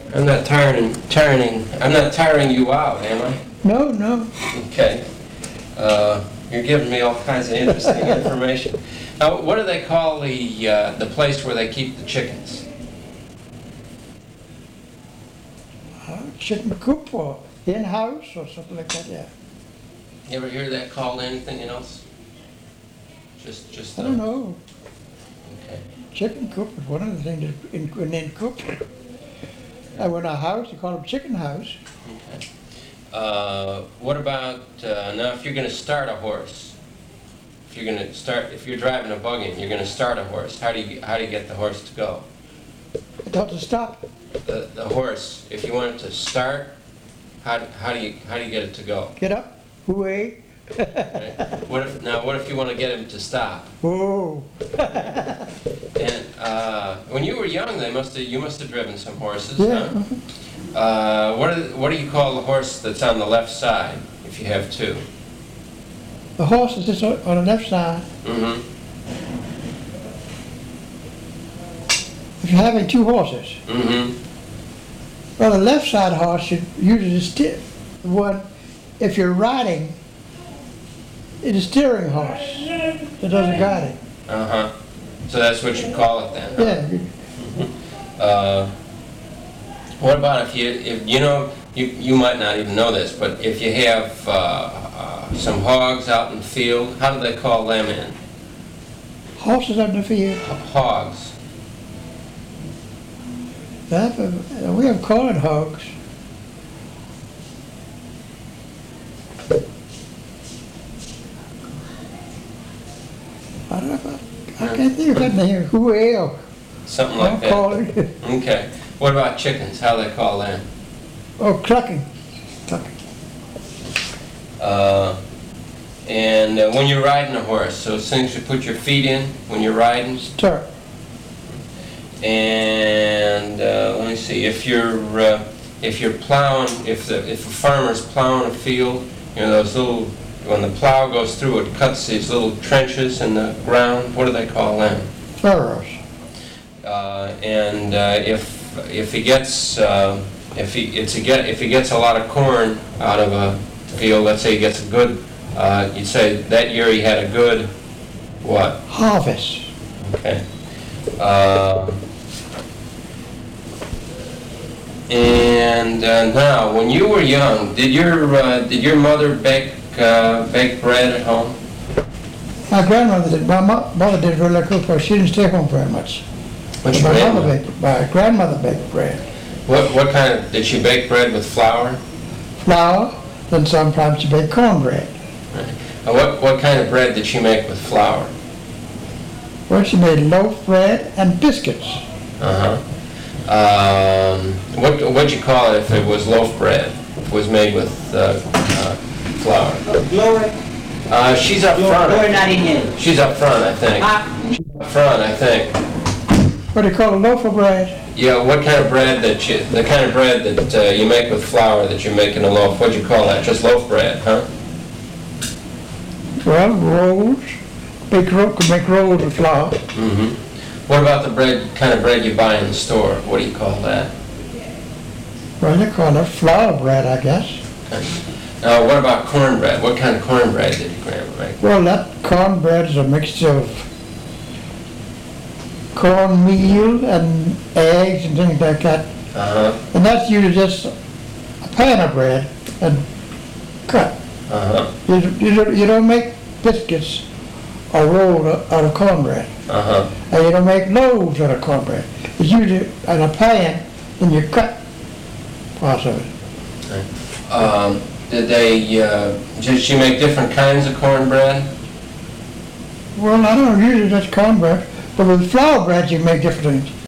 I'm not tiring you out, am I? No, no. Okay. You're giving me all kinds of interesting information. Now, what do they call the place where they keep the chickens? Chicken coop or in-house or something like that, yeah. You ever hear that called anything else? Just I don't know. Okay. Chicken coop is one of the things in coop. And when a house, they call them chicken house. Okay. What about now? If you're going to start a horse, if you're driving a buggy and you're going to start a horse, how do you get the horse to go? I thought to stop. The horse, if you want it to start, how do you get it to go? Get up, hooey. Right? What if you want to get him to stop? Whoa. And when you were young, you must have driven some horses. Yeah. Huh? What do you call the horse that's on the left side if you have two? The horse is just on the left side. Mm-hmm. If you're having two horses, Mm-hmm. well, the left side horse should usually steer. One, if you're riding, it's a steering horse that doesn't guide it. Uh-huh. So that's what you call it then, huh? Yeah. What about if you might not even know this, but if you have some hogs out in the field, how do they call them in? Horses out in the field. Hogs. We have corn hogs. I don't know. I can't think of that name. Who else? Something like that. Call it. Okay. What about chickens? How do they call them? Oh, clucking. Clucking. And when you're riding a horse, so as soon as you put your feet in when you're riding. Start. And let me see. If you're plowing, if a farmer's plowing a field, those little, when the plow goes through, it cuts these little trenches in the ground. What do they call them? Furrows. And if he gets if he gets a lot of corn out of a field, let's say he gets a good, you'd say that year he had a good what? Harvest. Okay. And now, when you were young, did your mother bake bread at home? My grandmother did. My mother did really cook, but she didn't stay home very much. What's My your mother baked. My grandmother baked bread. What kind of, did she bake bread with flour? Flour. Then sometimes she baked cornbread. Right. And what kind of bread did she make with flour? Well, she made loaf bread and biscuits. Uh-huh. What'd you call it if it was loaf bread? If it was made with flour? Glory. She's up front. Glory not in here. She's up front, I think. She's up front, I think. What do you call a loaf of bread? Yeah, what kind of bread the kind of bread that you make with flour that you make in a loaf, what'd you call that? Just loaf bread, huh? Well, rolls. Could make rolls with flour. Mm-hmm. What about the kind of bread you buy in the store? What do you call that? Well, they call it flour bread, I guess. Okay. What about cornbread? What kind of cornbread did your grandma make? Well, that cornbread is a mixture of cornmeal and eggs and things like that. Uh-huh. And that's usually just a pan of bread and cut. Uh-huh. You don't make biscuits or roll out of cornbread. Uh-huh. And you don't make loaves out of cornbread. It's usually in a pan, and you cut parts of it. Okay. Did she make different kinds of cornbread? Well, I don't know, usually that's cornbread, but with flour bread you make different things.